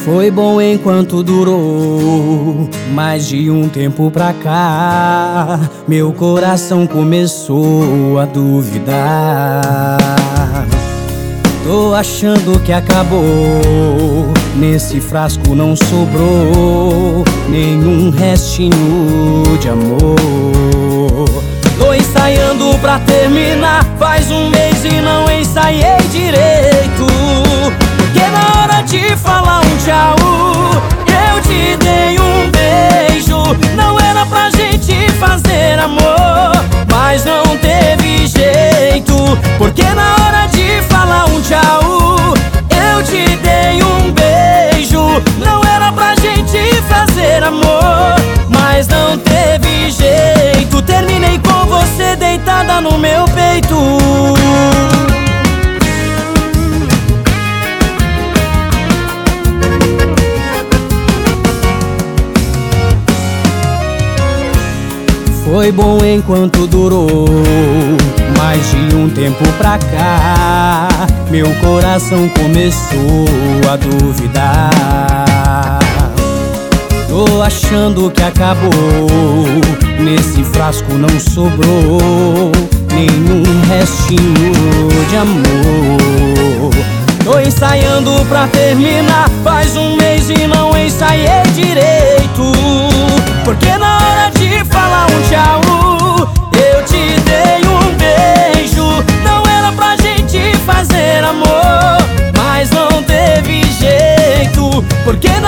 Foi bom enquanto durou, mas de um tempo pra cá meu coração começou a duvidar. Tô achando que acabou, nesse frasco não sobrou nenhum restinho de amor. Tô ensaiando pra terminar, faz um mês e não ensaiei direito. Porque na hora de falar um tchau, eu te dei um beijo. Não era pra gente fazer amor, mas não teve jeito. Porque na hora de falar um tchau, eu te dei um beijo. Não era pra gente fazer amor, mas não teve jeito. Terminei com você deitada no meu peito. Foi bom enquanto durou, mas de um tempo pra cá meu coração começou a duvidar. Tô achando que acabou, nesse frasco não sobrou nenhum restinho de amor. Tô ensaiando pra terminar, faz um mês e não ensaiei direito. Porque na hora de falar um tchau, eu te dei um beijo. Não era pra gente fazer amor, mas não teve jeito. Porque